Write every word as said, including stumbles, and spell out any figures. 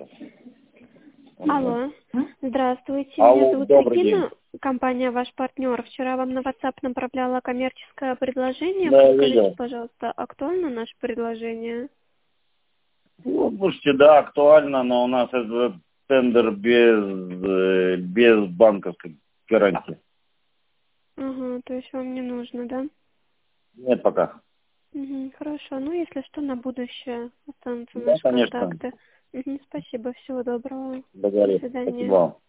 Алло, здравствуйте, Алло, меня зовут добрый Регина, день. компания «Ваш партнер». Вчера вам на WhatsApp направляла коммерческое предложение. Да, Подскажите, видел. пожалуйста, актуально наше предложение? Ну, слушайте, да, актуально, но у нас этот тендер без, э, без банковской гарантии. Ага, то есть вам не нужно, да? Нет пока. Угу, хорошо, ну если что, на будущее останутся Да, наши конечно. контакты. Угу, спасибо, всего доброго. До Договорились. Спасибо свидания. вам.